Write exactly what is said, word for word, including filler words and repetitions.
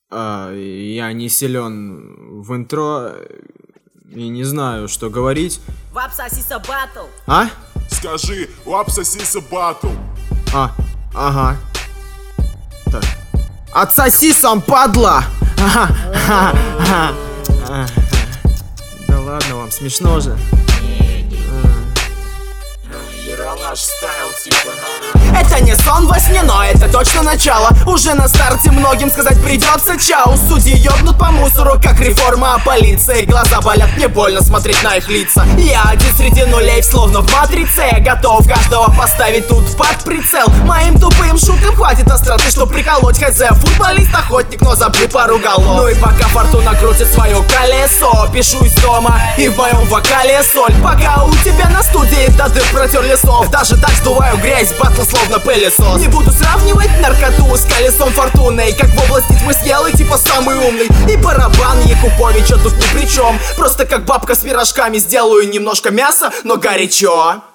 А, я не силен в интро и не знаю, что говорить. Вапсосиса батл. А? Скажи, вапсосиса батл. А, ага. Так. Отсоси сам, падла! Ага, ага, ага, ага. Да ладно вам, смешно же. Это не сон во сне, но это точно начало. Уже на старте многим сказать придется чау. Судьи ёбнут по мусору, как реформа полиции. Глаза болят, мне больно смотреть на их лица. Я один среди нулей, словно в матрице. Я готов каждого поставить тут под прицел. Моим тупым шуткам хватит остроты, чтоб приколоть хз. Футболист, охотник, но забыл пару голов. Ну и пока фортуна крутит свое колесо, пишу из дома, и в моем вокале соль. Пока у тебя на студии даты протерли сов. Даже так сдуваю грязь, батл словно пылесос. Не буду сравнивать наркоту с колесом фортуны. Как в области тьмы сделай, типа самый умный. И барабан Якубовича тут ни при чем. Просто как бабка с пирожками сделаю немножко мяса, но горячо.